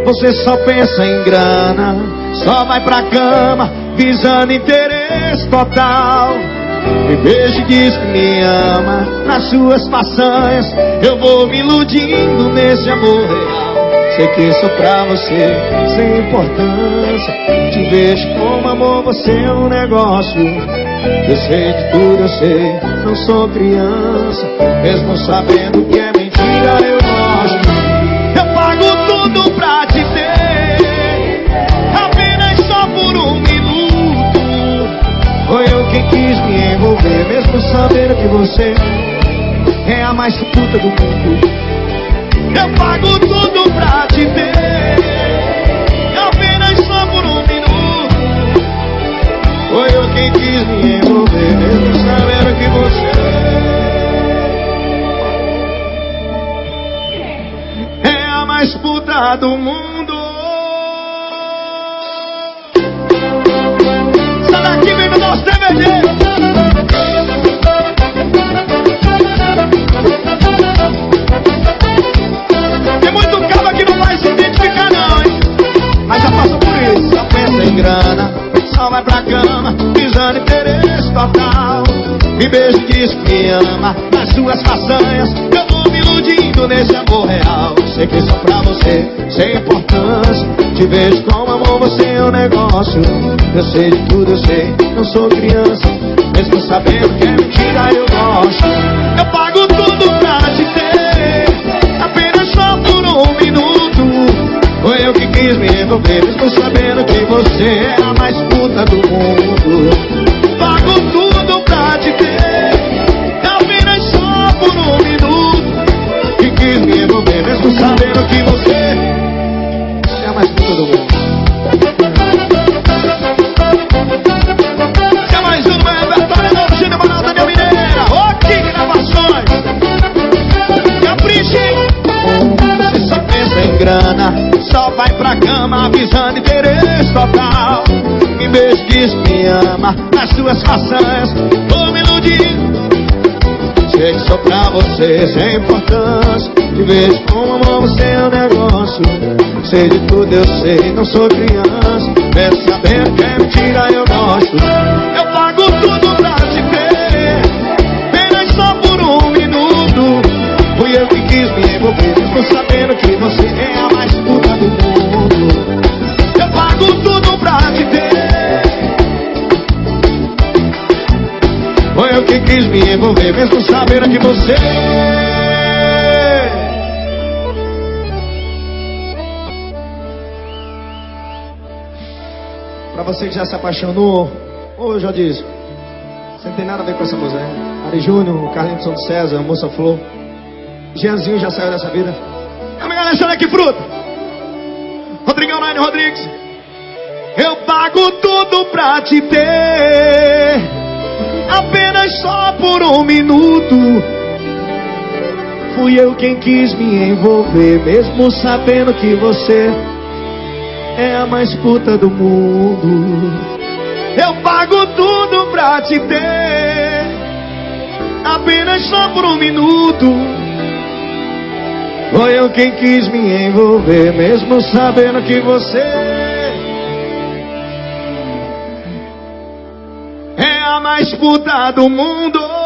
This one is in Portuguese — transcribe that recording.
Você só pensa em grana, só vai pra cama visando interesse total. Me beija e diz que me ama, nas suas façanhas eu vou me iludindo nesse amor real. Sei que sou pra você sem importância, te vejo como amor, você é um negócio. Eu sei de tudo, eu sei, não sou criança. Mesmo sabendo que é mentira, eu gosto. Eu pago tudo pra te ter, apenas só por um minuto. Foi eu quem quis me envolver, mesmo sabendo que você é a mais puta do mundo. Eu pago tudo pra te ter, apenas só por um minuto. Foi eu quem quis me envolver, mesmo sabendo que você é a mais puta do mundo. Sai daqui, vem no nosso DVD. Tem muito cabo que não vai se identificar não, hein? Mas já passou por isso. Só pensa em grana, só vai pra cama visando interesse total. Me beija e diz que me ama, nas suas façanhas eu vou me iludindo nesse amor real. Sei que sou pra você sem importância, te vejo como amor, você é um negócio. Eu sei de tudo, eu sei, não sou criança. Mesmo sabendo que é mentira, eu gosto. Eu pago tudo pra te ter, apenas só por um minuto. Foi eu que quis me envolver, mesmo sabendo que você é a mais puta do mundo. Pago tudo pra te ter, apenas só por um minuto. Que quis me envolver, mesmo sabendo que você é a mais puta do mundo. É mais um no repertório novo, Gênio Banal, Daniel Mineira. Ô, King Gravações. Capriche. Você só pensa em grana, só vai pra cama avisando interesse total. Me beija, diz que me ama, nas suas façanhas vou me iludir. Sei que sou pra você sem importância, te vejo como amor, você é um negócio. Sei de tudo, eu sei, não sou criança. Mesmo sabendo que é mentira, eu gosto. Eu pago tudo pra te ter, apenas só por um minuto. Fui eu que quis me envolver, mesmo sabendo que você é a mais puta do mundo. Eu pago tudo pra te ter, foi eu que quis me envolver, mesmo sabendo que você pra você que já se apaixonou, ô já disse, você não tem nada a ver com essa música, né? Ari Júnior, Carlinhos Santos César, Moça Flor, Jeanzinho já saiu dessa vida. É uma galera, olha que fruta. Rodrigão Nine Rodrigues. Eu pago tudo pra te ter, apenas só por um minuto. Fui eu quem quis me envolver, mesmo sabendo que você é a mais puta do mundo. Eu pago tudo pra te ter, apenas só por um minuto. Foi eu quem quis me envolver, mesmo sabendo que você é a mais puta do mundo.